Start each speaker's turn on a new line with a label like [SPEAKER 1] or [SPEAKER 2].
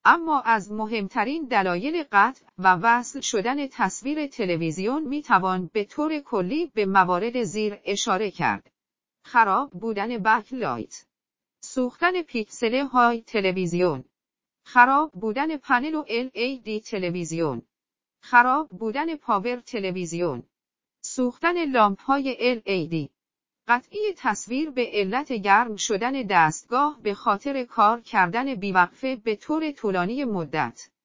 [SPEAKER 1] اما از مهمترین دلایل قطع و وصل شدن تصویر تلویزیون میتوان به طور کلی به موارد زیر اشاره کرد. خراب بودن بکلایت، سوختن پیکسل های تلویزیون، خراب بودن پنل و LED تلویزیون، خراب بودن پاور تلویزیون، سوختن لامپ های LED، قطعی تصویر به علت گرم شدن دستگاه به خاطر کار کردن بیوقفه به طور طولانی مدت.